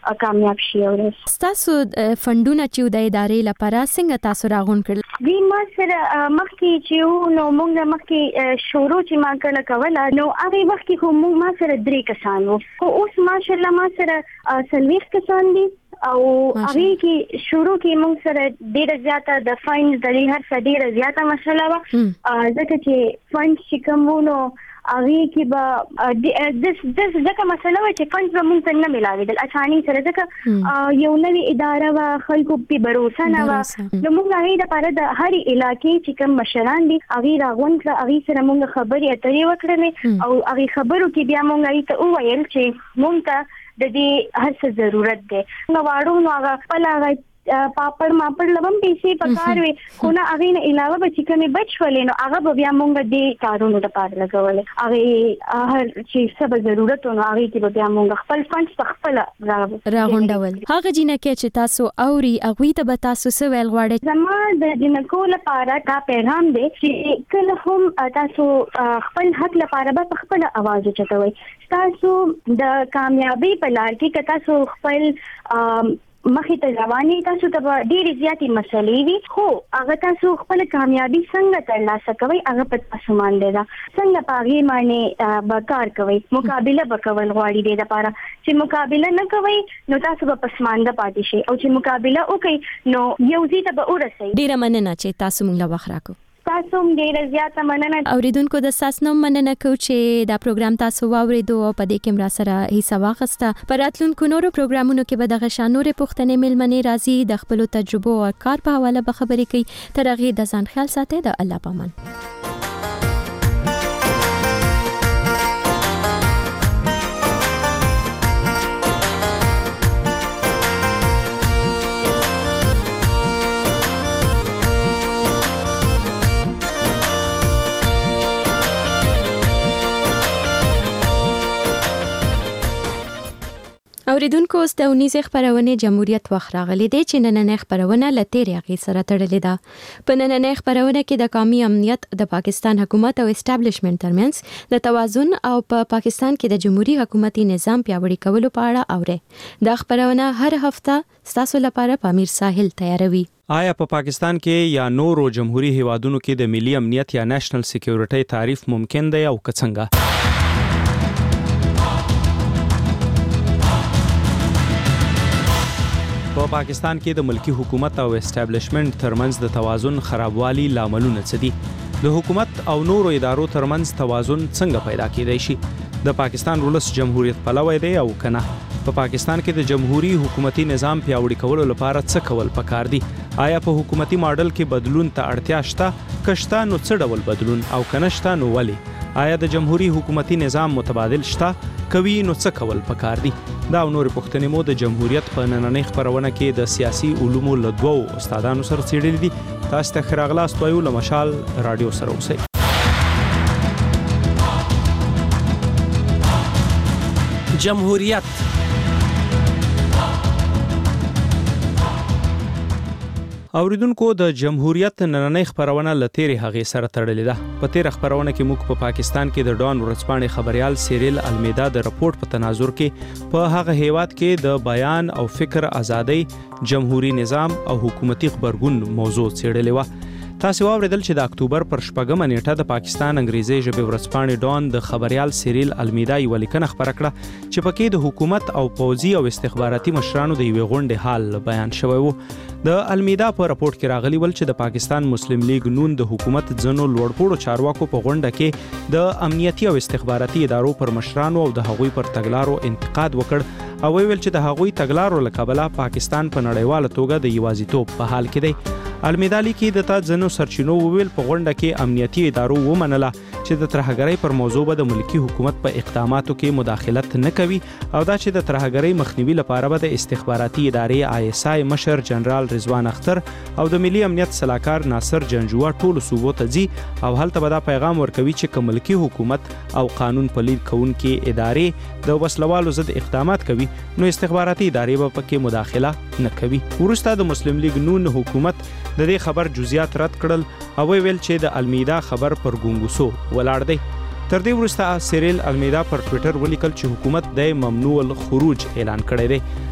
کامیاب شي. او تاسو فندونه چې د ادارې لپاره څنګه تاسو راغون کړل؟ وی ما سره مخکې چې نو موږ مخکې شروع چې ما کله کوله نو هغه وخت کې خو موږ ما سره 3 کسان وو. خو اوس ماشاءالله ما سره 40 کسان دي او هغه کې شروع کې موږ سره ډیره زیاته د فاینز د هر څه ډیره زیاته مسله وا ځکه چې فاینز چې کوم نو هغه کې به د ځکه مسله و چې فاینز به موږ ته نه ملاویدل اساني سره ځکه یو نوې اداره وا خلکو په باور نه وا نو موږ هغه د لپاره د هر علاقې چې کوم مشران دي هغه راغون کړ هغه سره موږ خبرې اترې وکړې او هغه خبرو کې بیا موږ هغه ته وویل چې موږ ته د دې هر څه ضرورت دی. نو واړو نو هغه پلا پاپړ ماپړ لبم پیسې پکار وي خو نه هغه نه علاوه به چې کومې بچولې نو هغه به بیا مونږ دې کارونو لپاره لګولې هغه هر چې څه به ضرورت نو هغه کې به بیا مونږ خپل فنډ خپل راغونډول. هغه جنکه چې تاسو اوري هغه ته به تاسو څه ویل غواړئ؟ زما د جنکو لپاره دا پیغام دی چې کله هم تاسو خپل حق لپاره به خپل आवाज اوچتوي. تاسو د کامیابی په لار کې که تاسو خپل مخې ته رواني تاسو ته ډېرې زیاتې مسلې وي خو هغه تاسو خپل کامیابی څنګه ترلاسه کوئ هغه په تاسو باندې ده. څنګه په هغې باندې به کار کوئ مقابله به کول غواړي دې دپاره چې مقابله نه کوئ نو تاسو به پسمانده پاتې شئ او چې مقابله وکړئ نو یو ځای ته به ورسئ. ډېره مننه چې تاسو موږ له وخت راکړو. تاسو هم ډیره زیاته مننه. اوریدونکو د ساسنوم مننه کو چې دا پروګرام تاسو واوریدو او په دې کې مرا سره حصہ واخیسته. پر راتلونکو نورو پروګرامونو کې به دغه شانورې پوښتنې ملمنې راځي د خپل تجربو او کار په حواله به خبرې کوي. تر هغه د ځان خیال ساتئ. د الله پامان. اوریدونکو اوس د اونیزه خبرونه جمهوریت وخت راغلی دی چې نننۍ خبرونه لتیري هغه سره تړلې ده. په نننۍ خبرونه کې د قومي امنیت د پاکستان حکومت او اسټابلیشمنت ترمنځ د توازن او په پاکستان کې د جمهوریت حکومتي نظام پیاوړي کولو په اړه اوري. د خبرونه هر هفته تاسو لپاره په امیر ساحل تیاروي. آیا په پاکستان کې یا نورو جمهوریت هیوادونو کې د ملي امنیت یا نېشنل سکیورټي تعریف ممکن دی او څنګه؟ په پاکستان کې د ملکی حکومت او اسټابلیشمنت ترمنځ د توازن خرابوالي لاملونه څه دي؟ د حکومت او نورو ادارو ترمنځ توازن څنګه پیدا کېدای شي؟ د پاکستان ولس جمهوریت پلوی دی او کنه؟ په پاکستان کې د جمهوریت حکومتي نظام پیاوړي کولو لپاره څه کول پکار دي؟ آیا په حکومتي ماډل کې بدلون ته اړتیا شته؟ کشته نو څه ډول بدلون او کنهشته نو ولې؟ آیا د جمهوریت حکومتي نظام متبادل شته؟ کوي نو څه کول پکار دي؟ دا نور پوښتنې مو د جمهوریت په نننۍ خبرونه کې د سیاسي علومو له دوو استادانو سره څېړلې دي. تاسو ته ښه راغلاست وایو له مشال رادیو سره اوسئ. جمهوریت اوریدونکو د جمهوریت نننۍ خبرونه لتیري هغه سره تړلې ده. په تیر خبرونه کې موږ په پاکستان کې د ډان ورځپاڼې خبريال سیریل المیدا د رپورت په تناظر کې په هغه هیواد کې د بیان او فکر ازادي، جمهوریت نظام او حکومتي خبرګون موضوع څېړلې و. تاسو واوریدل چې د اکتوبر پر 8 نیټه د پاکستان انګریزي ژبې ورځپاڼې ډان د خبريال سیریل المیدا یو لیکنه خبره کړه چې پکې د حکومت او پوځي او استخباراتي مشرانو د یوې غونډې حال بیان شوی و. د المیدا په راپورټ کې راغلی ول چې د پاکستان مسلم لیگ نون د حکومت ځنو لوړپوړو چارواکو په غونډه کې د امنیتي او استخباراتي ادارو پر مشرانو او د هغوی پر تګلارو انتقاد وکړ او ویل چې د هغوی تګلارو له کبله پاکستان په نړیواله توګه د یوازیتوب په حال کې دی. المیدا لیکي د تا ځنو سرچینو ویل په غونډه کې امنیتي ادارو ومنله چې د ترهګرۍ پر موضوع به د ملکی حکومت په اقداماتو کې مداخلت نه کوي او دا چې د ترهګرۍ مخنیوي لپاره به د استخباراتي ادارې ISI مشر جنرال رضوان اختر او د ملي امنیت سلاکار ناصر جنجوا ټولو صوبو ته ځي او هلته به دا پیغام ورکوي چې ملکی حکومت او قانون پلي کوونکي ادارې د وسلوالو ضد اقدامات کوي نو استخباراتي ادارې به پکې مداخله نه کوي. وروسته د مسلم لیگ نون حکومت د دې خبر جزئیات رد کړل او ویل چې د المیدا خبر پر ګونګوسو ولاړ دی. تر دې وروسته سیریل المیدا پر ټوئیټر ولیکل چې حکومت د ممنوع الخروج اعلان کړی دی.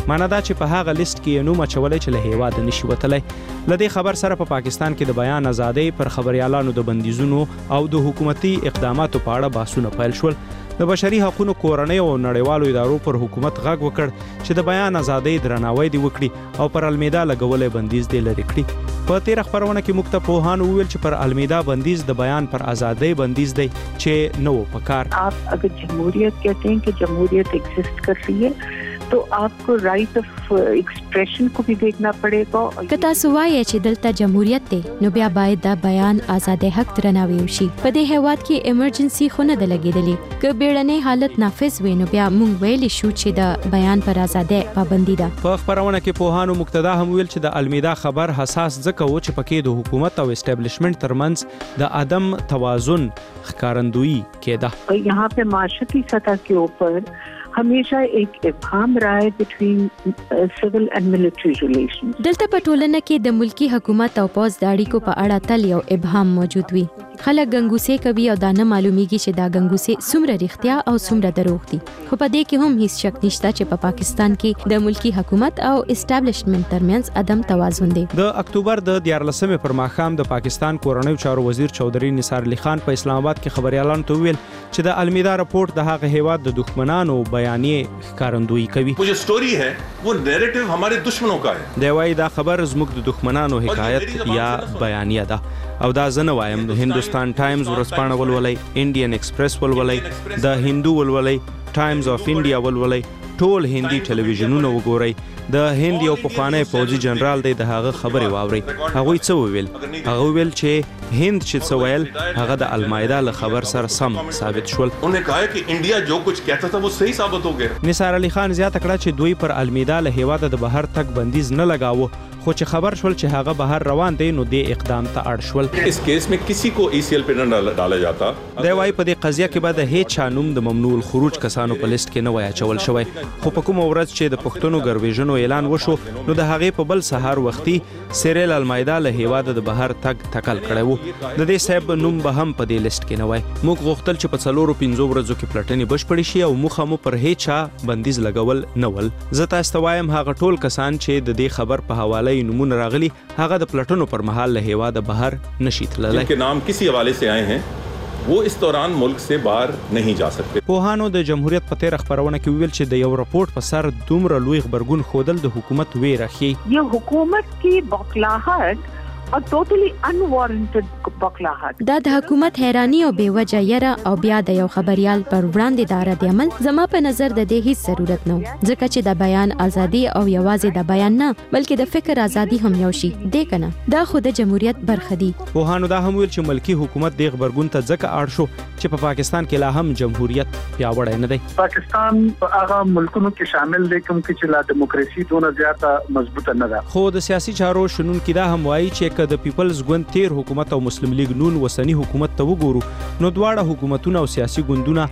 معنی دا چې په هغه لیست کې نوم اچولای چې له هیواد نشي وتلی. لدې خبر سره په پاکستان کې د بیان ازادۍ پر خبريالانو د بندیزونو او د حکومتي اقداماتو په اړه بحثونه پیل شول. د بشري حقوقو کورنۍ او نړیوالو ادارو پر حکومت غږ وکړ چې د بیان ازادۍ درناوی دی وکړي او پر المیدا لګولې بندیز دی لري کړي. په تیر خبرونه کې مکتب پوهان وویل چې پر المیدا بندیز د بیان پر ازادۍ بندیز دی چې نو پکار. آپ اگر جمہوریت کہتے ہیں کہ جمہوریت ایگزسٹ کر رہی ہے تو आपको right of expression को भी देखना पड़ेगा. کتا سوای چې دلته جمهوریت دی نو بیا باید د بیان ازادۍ حق درناوی وشي. په دې هیواد کې ایمرجنسي خو نه لګیدلې که بیړنۍ حالت نافذ وي نو بیا مونږ ویلی شو چې د بیان پر ازادۍ پابندي ده. په خبرونه کې پوهانو مقتدا هم ویل چې د المیدا خبر حساس ځکه و چې پکې د حکومت او اسټابلیشمنت ترمنځ د عدم توازن ښکارندویي کېده. यहाँ पे معاشرتی سطح के ऊपर हमेशा एक ابهام रहा है between civil and military relations. دلته په ټولنه کې د ملکی حکومت او پوز د اړیکو په اړه تل یو ابهام موجود وي. خلک ګنګوسې کوي او دا نه معلومیږي چې دا ګنګوسې څومره رښتیا او څومره دروغ دي. خو په دې کې هم هیڅ شک نشته چې په پاکستان کې د ملکی حکومت او اسټابلیشمنت ترمنځ عدم توازن دی. د اکتوبر د 14 پر ماښام د پاکستان کورنیو چارو وزیر چودھری نثار علي خان په اسلام آباد کې خبريالانو ته ویل چې د المیدا رپورت د هغه هیواد د دښمنانو بیانیه ښکارندویي کوي. वो जो स्टोरी है वो नैरेटिव हमारे दुश्मनों का है. دی وايي دا خبر زموږ د دښمنانو حکایت یا بیانیه ده او دا زه نه وایم. د هندوستان ټایمز ورځپاڼه ولولئ، انډین ایکسپریس ولولئ، د هندو ولولئ، ټایمز اف انډیا ولولئ، ټول هندي ټلویزیونونه وګورئ. د هند یو پخوانی پوځي جنرال دی د هغه خبرې واورئ. هغوی څه وویل؟ هغه ویل چې هند چې څه ویل هغه د المایدا له خبر سره سم ثابت شول. उन्होंने कहा कि इंडिया जो कुछ कहता था वो सही साबित हो गया. نثار علي خان زیاته کړه چې دوی پر المیدا له هیواده د بهر تک بندیز نه لګاوه خو چې خبر شول چې هغه بهر روان دی نو د اقدام ته اړ شول. इस केस में किसी को ECL पे न डाला जाता. دی وايي په دې قضیه کې به د هیڅ چا نوم د ممنوع الخروج کسانو په لیست کې نه وای اچول شوی. خو په کومه ورځ چې د پښتنو ګرویژنو اعلان وشو نو د هغې په بل سهار وختي سیریل المایدا له هیواده د بهر تک ټکل کړی و. د دې صاحب نوم به هم په دې لیست کې نه وای. موږ غوښتل چې په 4-5 ورځو کې پلټنې بشپړې شي او موږ هم پر هیڅ چا بندیز لګول نه ول. زه تاسو ته وایم هغه ټول کسان چې د دې خبر په حواله نمونه راغلي هغه د پلټنو پر مهال له هیواده بهر نشي تللی. जिनके नाम किसी हवाले से आए हैं वो इस दौरान मुल्क से बाहर नहीं जा सकते. پوهانو د جمهوریت په تیر خبرونه کې ویل چې د یو رپورت په سر دومره لوی خبرګون خودل د حکومت ویره ښیي. ये हुकूमत की बौखलाहट और टोटली अनवारंटेड बौखलाहट دا د حکومت حیرانی او بیوجه یره او بیا د یو خبريال پر وړاندې د رد عمل زما په نظر د دې هیڅ ضرورت نه ځکه چې د بیان ازادي او یوازې د بیان نه بلکې د فکر ازادي هم یو شي دی کنه. دا خو د جمهوریت برخه دی. پوهانو دا هم ویل چې ملکی حکومت د خبرګون ته ځکه اړ شو چې په پاکستان کې لا هم جمهوریت پیاوړی نه دی. پاکستان هغه ملکونو کې شامل دی کوم چې لا دیموکراسي دونه زیاته مضبوطه نه ده. خو د سیاسي چارو شنونکي دا هم وایي چې د پیپلز ګوند تیر حکومت او مسلم لیگ نون وسنی حکومت ته وګورو نو دواړه حکومتونه او سیاسي ګوندونه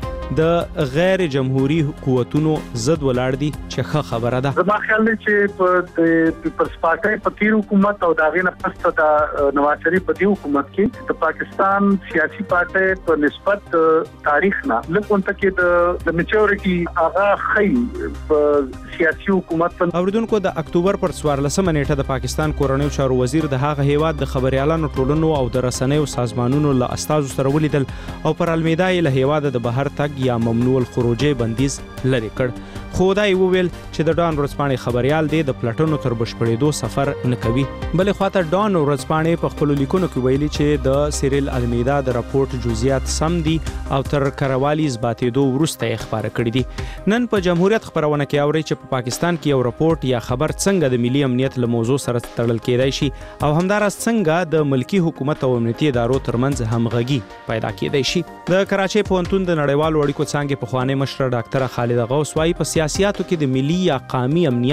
د غیر جمهوری قوتونو ضد ولاړ دي چې ښه خبره ده. زما خیال دی چې په پیپلز پارټي په تیر حکومت او داغې نه پس د نواز شریف په دې حکومت کې د پاکستان سیاسي پارټي په نسبت تاریخ نه لکه کې د میچورټي هغه خی په سیاسي حکومت په اوریدونکو د اکتوبر پر 14 نیټه د پاکستان کورنیو چارو وزیر د هغه هیواد د خبريالانو ټولنو او د رسنیو سازمانونو له استازو سره ولیدل او پر المیدا له هیواد د بهر تګ یا ممنوع الخروج بندیز لري کړ. خو دا یې وویل چې د ډان ورځپاڼې خبريال دی د پلټنو تر بشپړېدو سفر نه کوي. بلې خواته ډان ورځپاڼې په خپل لیکونو کې ویلي چې د سیریل المیدا د راپورټ جزئیات سم دي او تر کروالي اثباتېدو وروسته یې خبره کړې دي. نن په جمهوریت خبرونه کې اوري چې په پاکستان کې یو راپورټ یا خبر څنګه د ملي امنیت له موضوع سره تړل کېدای شي او همدارس څنګه د ملکی حکومت او امنیتي ادارو ترمنځ همغږي پیدا کېدای شي. د کراچۍ پوهنتون د نړیوالو اړیکو څانګې پخوانی مشر ډاکټر خالد غوث وايي په سیاسياتو کې د ملي یا قومي امنیت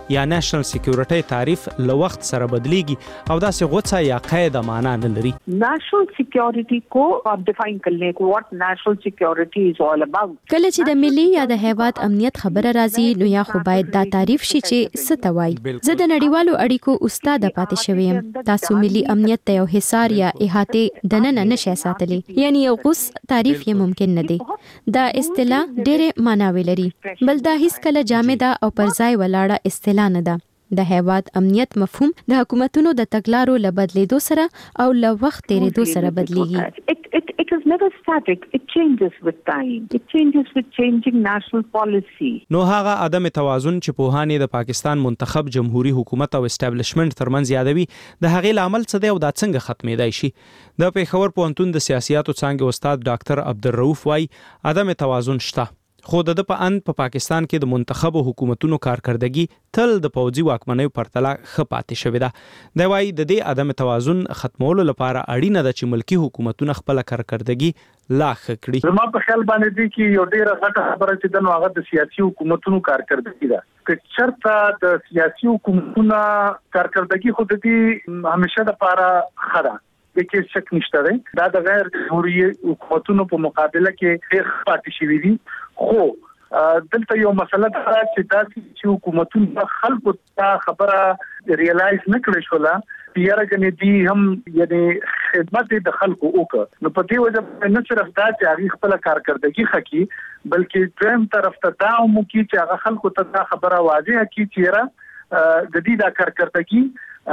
یا نېشنل سکیورټي تعریف له وخت سره بدلیږي او داسې غوڅه یا قاعده معنا نه لري. नेशनल सिक्योरिटी को आप डिफाइन कर लें what national security is all about. کله چې د ملي یا د هیواد امنیت خبره راځي نو یا خو باید دا تعریف شي چې څه ته وایي. زه د نړیوالو اړیکو استاد پاتې شوی یم. تاسو ملي امنیت ته یو حصار یا احاطه دننه نشئ ساتلی، یعنی یو غوث تعریف یې ممکن نه دی. دا اصطلاح ډېرې معناوې لري، بل دا هیڅ کله جامده او پر ځای ولاړه اصطلاح نه ده. د هیواد امنیت مفهوم د حکومتونو د تګلارو له بدلیدو سره او له وخت تیریدو سره بدلیږي. It is never static. It changes with time. It changes with changing national policy. نو هغه عدم توازن چې پوهانې د پاکستان منتخب جمهوریت حکومت او اسټابلیشمنت ترمنځ یادوي د هغې لامل څه دی او دا څنګه ختمېدای شي. د پېښور پوهنتون د سیاسياتو څانګې استاد ډاکټر عبدالرؤف وايي عدم توازن شته، خو د په ان په پاکستان کې د منتخب حکومتونو کارکردګي تل د پوځي واکمنۍ پرتله ښه پاتې شوې ده. دا وايي د دې عدم توازن ختمولو لپاره اړینه ده چې ملکی حکومتونه خپل کارکردګي لا ښه کړي. زما په خیال باندې دي چې یو ډېر غټه خبره چې د هغه د سیاسي حکومتونو کارکردګي ده. که چرته د سیاسي حکومتونو کارکردګي خو د دې همیشه د لپاره خره کې شک نشته دی. دا د غیر جمهوریت حکومتونو په مقابله کې ډېر پاتې شوی دي. خو دلته یو مسله ده چې تاسو چې حکومتونو خلکو ته خبره ریالایز نه کړی شولا یاره غنې دي هم یعنی خدمت د خلکو وکړه. نو په دې وجه نه صرف دا چې هغه خپل کارکردګي خکې بلکې دویم طرف ته دا مو کې چې هغه خلکو ته خبره واضحه کی چې یاره د دې د کارکردګي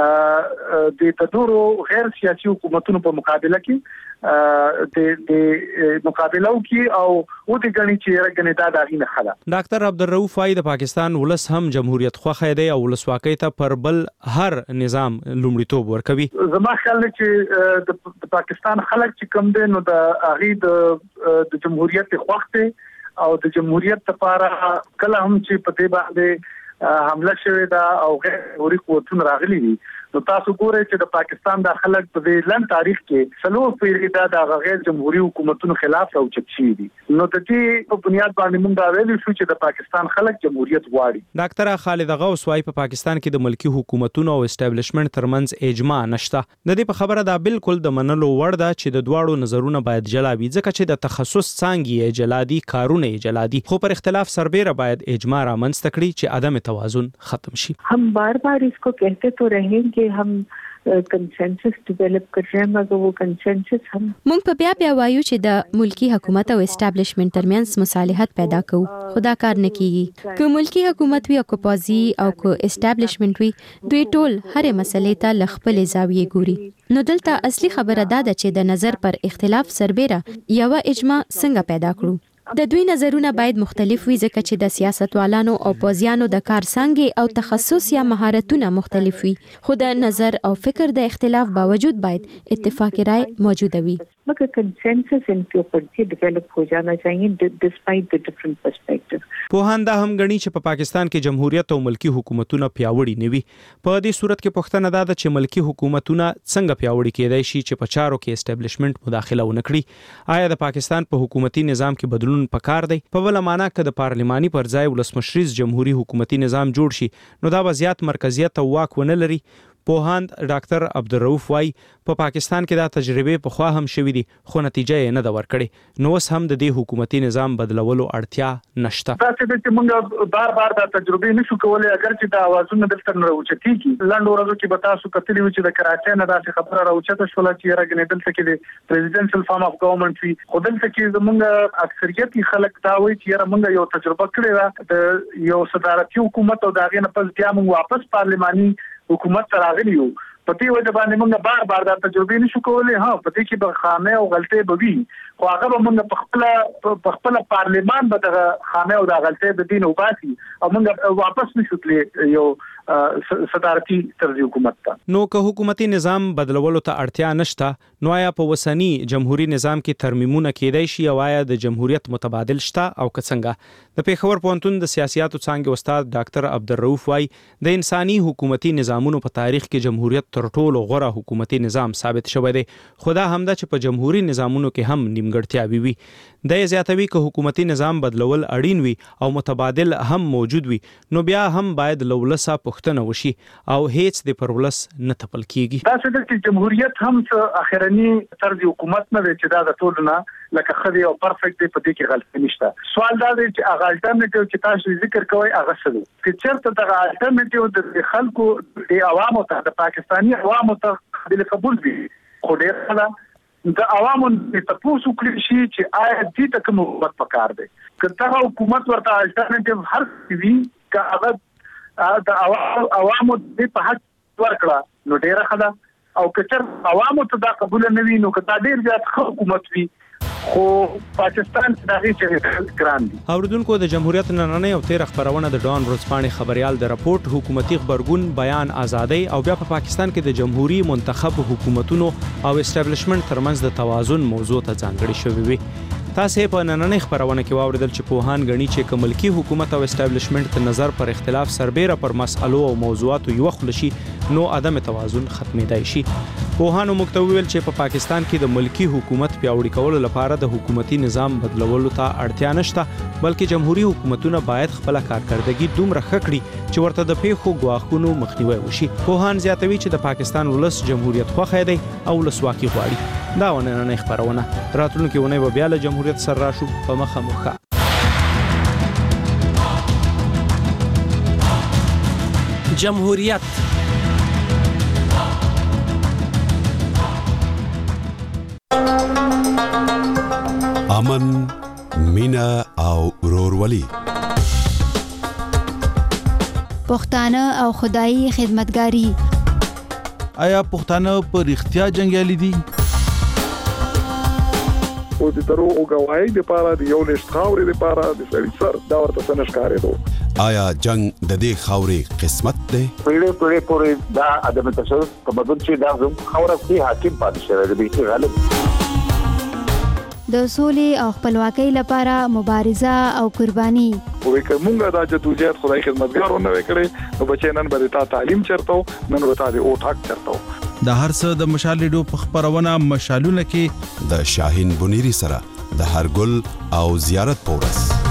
د تدورو غیر سیاسي حکومتونو په مقابله کې د مقابله وکي او و دې غني چې راغني دا دغه خلا. ډاکټر عبدالرؤف وايي د پاکستان ولس هم جمهوریت خوښه دی او ولسواکۍ ته پر بل هر نظام لومړیتوب ورکوي. زما خیال چې د پاکستان خلک چې کوم دي نو د هغه د جمهوریت خوښه او د جمهوریت لپاره کله هم چې په دې باندې حمله شوې ده او غیر جمهوریت قوتونه راغلي دي. نو تاسو ګورئ چې د پاکستان د خلک په دې لن تاریخ کې څلور پیړۍ د غیر جمهوریت حکومتونو خلاف راوچت شي دي. نو د دې په بنیاد باندې موږ دا ویل شو چې د پاکستان خلک جمهوریت غواړي. ډاکټر خالد غوث وايي په پاکستان کې د ملکی حکومتونو او اسټابلیشمنت ترمنځ اجماع نشته. د دې په خبره دا بالکل د منلو وړ ده چې د دواړو نظرونه باید جلا وي ځکه چې د تخصص څانګې جلا دي، کارونه جلا دي، خو پر اختلاف سربېره باید اجماع رامنځته کړي چې عدم توازن ختم شي. हम बार-बार इसको कहते तो रहे कि हम کنسنسس ډیولپ کړم مګر وو کنسنسس هم مونږ په بیا وایو چې د ملکی حکومت او اسټابلیشمنت ترمنځ مصالحت پیدا کوو، خدا کار نه کیږي. که ملکی حکومت وي او که پوځي او که اسټابلیشمنت وي دوی ټول هرې مسلې ته ل خپل زاویې ګوري. نو دلته اصلي خبره دا ده چې د نظر پر اختلاف سربېره یو اجماع څنګه پیدا کړو. د دوی نظرونه باید مختلف وي ځکه چې د سیاستوالانو او پوځیانو د کار څنګه او تخصص یا مهارتونه مختلف وي، خو د نظر او فکر د اختلاف باوجود باید اتفاق رائے موجود وي. مگر کنسنسس ان کے اوپر سے ڈیولپ ہو جانا چاہیے ڈسپائٹ دی ډیفرنٹ پرسپیکټیو. پوهان دا هم غني چې په پاکستان کې جمهوریت او ملکی حکومتونه پیاوړي نه وي. په دې صورت کې پوښتنه ده چې ملکی حکومتونه څنګه پیاوړي کېدای شي چې په چارو کې اسټابلیشمنت مداخله ونه کړي. آیا د پاکستان په حکومتي نظام کې بدلون پکار دی؟ په بل معنا کې د پارلماني پر ځای ولسمشریز جمهوریت حکومتي نظام جوړ شي نو دا به زیات مرکزیت او واک ونه لري. پوهاند ډاکټر عبدالرؤف وايي په پاکستان کې دا تجربه په خوا هم شوې دي خو نتیجه یې نه دا ورکړي. نو اوس هم د دې حکومتي نظام بدلولو اړتیا نشته. تاسو چې موږ بار دا تجربه نشو کولای اگر چې د اوازونو دلته نه راوچتي کی لاندو ورځو کې به تاسو کتلی و چې د کراچۍ نه دا خبره راوچته شو چې راګنې دلته کې د پریزیدنشل فارم اف ګورنمنت وی خو دلته کې زموږ اکثریت خلک دا وایي چې موږ یو تجربه کړې ده د یو صدارتي حکومت او دا غي نه پس بیا موږ واپس پارلماني حکومت ته راغلی یو. په دې وجه باندې موږ بار دا تجربه نشو کولای. ها په دې کې به خامه او غلطۍ به وي خو هغه به موږ په خپل پارلمان به د خامه او د غلطۍ د دین وباسي او موږ واپس نشو تللی یو صدارتي طرز حکومت ته. نو که حکومتي نظام بدلولو ته اړتیا نشته نو آیا په وسنی جمهوریت نظام کې ترمیمونه کېدای شي او آیا د جمهوریت متبادل شته او که څنګه؟ د پېښور پوهنتون د سیاسياتو څانګې استاد ډاکټر عبدالرؤف وايي د انساني حکومتي نظامونو په تاریخ کې جمهوریت تر ټولو غوره حکومتي نظام ثابت شوی دی. خو دا هم ده چې په جمهوریت نظامونو کې هم نیمګړتیاوې وي. د زیاتوي که حکومتي نظام بدلول اړین وي او متبادل هم موجود وي نو بیا هم باید لولسه پښتنه وشي او هیڅ د پرولس نه تپل کیږي. دا څه چې جمهوریت هم اخرنی طرز حکومت نه چې دا د ټول نه لکه خدي او پرفیکټ دی په دې کې غلطي نشته. سوال دا دی چې هغه الټرنیټیو چې تاسو ذکر کوئ هغه څه دی چې چېرته دا الټرنیټیو د خلکو د عوامو ته د پاکستاني عوامو ته د قبول وي خو ډېر خلک د عوامو ته تاسو کړی شي چې آیا دې ته کوم حکومت پکار دی که دا حکومت ورته الټرنیټیو هر څه وی که هغه د عوامو د په حق ورکړه نو ډېر خلک او که چر عوامو ته دا قبول نه وي نو که دا ډېر زیات حکومت وي خو پاکستان دغه چې ګران دي. اوریدونکو د جمهوریت نننۍ او تیر خبرونه د ډان ورځپاڼې خبريال د راپورټ حکومتي خبرګون بیان ازادي او بیا په پاکستان کې د جمهوریت منتخب حکومتونو او اسټابلیشمنت ترمنځ د توازن موضوع ته ځانګړي شوی وي. تاسو په نننۍ خبرونه کې واوریدل چې پوهان غني چې کملکی حکومت او اسټابلیشمنت د نظر پر اختلاف سربېره پر مسالو او موضوعاتو یو خلشي نو عدم توازن ختمېدای شي. پوهانو مکتوب چې په پاکستان کې د ملکی حکومت پیاوړي کولو لپاره د حکومتي نظام بدلولو ته اړتیا نشته بلکې جمهوریت حکومتونه باید خپل کارکردګي دومره ښه کړي چې ورته د پیښو ګواښونو مخنیوي وشي. پوهان زیاتوي چې د پاکستان ولس جمهوریت خوښ دی او ولسواکي غواړي. دا ونه خبرونه راتلونکي ونه به بیا له جمهوریت سره راشو په مخه مخه. جمهوریت امن، مینا او ورورولي. پښتانه او خدایي خدمتګاری. آیا پښتانه په اړتیا جنگیالي دي؟ او د درو او غواړي د پاره د یو نشټ خاورې د پاره د سړي سر دا ورته څنګه ښکارېدو. آیا جنگ د دې خاورې قسمت دی؟ پیړې پورې دا ادم تاسو کومه چې دا زم خاورې کې حاکم پاتې شوی دی غالب. د سولې او خپلواکۍ لپاره مبارزه او قرباني. وې کومه دا چې توجیهات خدای خدمتګارونه وکړي نو بچي نن به تا تعلیم چرته نن به تا د او ټاک چرته. د هر څه د مشال ریډیو په خبرونه مشالونه کې د شاهین بنيري سره د هر ګل او زیارت پورس.